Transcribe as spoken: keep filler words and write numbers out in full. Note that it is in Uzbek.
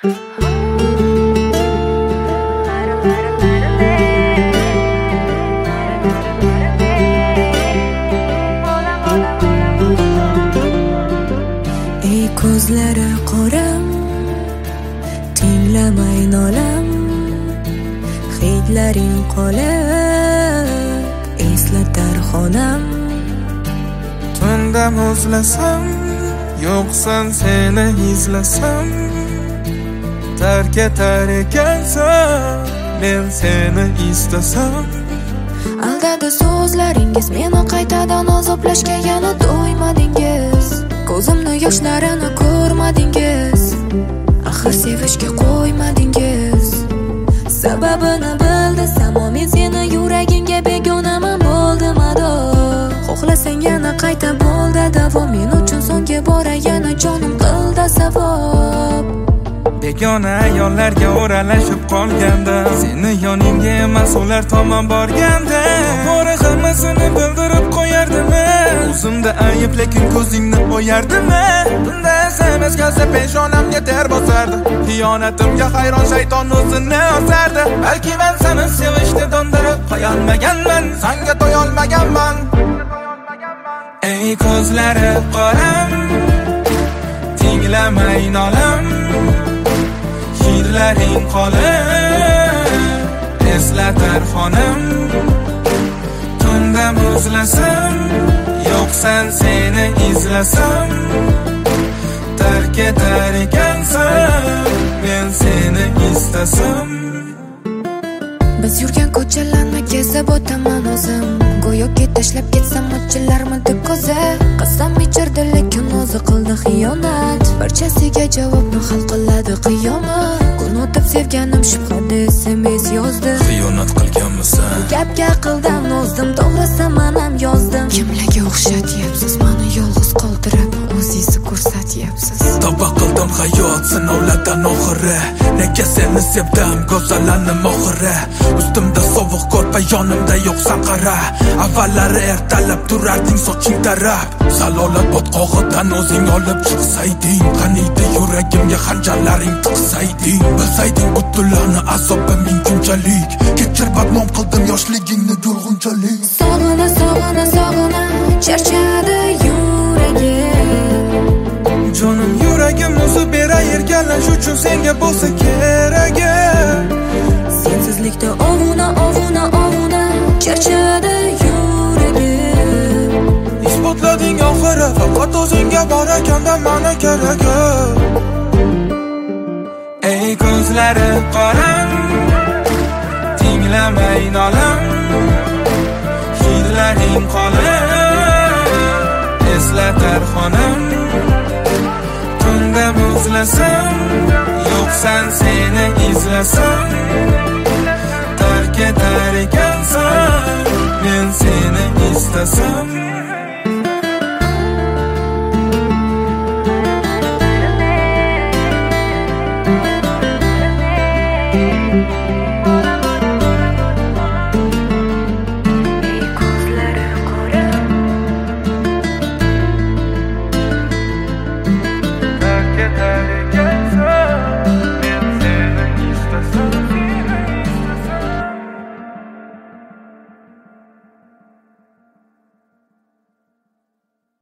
Ey ko'zlari qoram, tinglamay nolam, hidlaring qolib eslatar xonam. Tunda muzlasam, yo'qsan seni izlasam, tark etar ekansan, men seni istasam. Aldadi so'zlaringiz meni qaytadan azoblashga, yana do'ymadingiz. Ko'zimni yoshlarini ko'rmadingiz, axir sevishga qo'ymadingiz. Sababini bildisam, men seni yuragingga begonaman bo'ldim ado. Xohlasang yana qayta bo'ldi davom, men uchun so'nggi bora yana jonim qildi savob. Begona ayollarga o'ralashib qolganda, seni yoningga emas ular tomon borganda, bora hammasini bildirib qo'yardimi? O'zimda ayib lekin ko'zingni o'yardimi? Bunda sms kelsa peshonamga ter bosardi, xiyonatimga hayron shayton o'zini osardi. Balki men seni sevishni dondirib qo'yolmaganman, senga to'yolmaganman. Ey ko'zlari qoram, tinglamay nolam, hidlaring qolib eslatar xonam. Tunda muzlasam, yo'qsan seni izlasam, tark etar ekansan, men seni istasam. Biz yurgan ko'chalarni kezib o'taman o'zim, go'yoki tashlab ketsam ochillarmidi ko'zi. Qasam ichirdi lekin o'zi qildi xiyonat, barchasiga javobni hal qiladi qiyomat. Kun o'tib sevganim shubhada sms yozdi, xiyonat qilganmisan? Gapga aqldan ozdim, to'g'risi men ham yozdim. Kimlarga o'xshatyapsiz meni yolg'iz qoldirib, o'zingizni ko'rsatyapsiz. Tavba qildim hayot sinovlardan oxiri, nega seni sevdim go'zallanim oxiri. Ustimda sovuq ko'rpa, yonimda yo'qsan qara. Avvallari ertalab turarding soching tarab, zalolat botqog'idan o'zing olib chiqsayding, qaniydi yuragimga xanjarlaring tiqsayding. Bilsayding butullarni azobi mingunchalik, kechir badnom qildim yoshligingni yulg'unchalik. Sog'ina sog'ina sog'ina charchadi yuragim, jonim yuragim o'zi beray erkalash uchun senga bo'lsa keragi. Sensizlikda ovuna ovuna ovuna charchadi yuragim. Isbotlading oxiri, faqat o'zingga bor ekanda meni keragi. Ey ko'zlari qoram, tinglamay nolam, hidlaring qolib eslatar xonam. Tunda muzlasam, yo'qsan seni izlasam, tark etar ekansan, men seni istasam.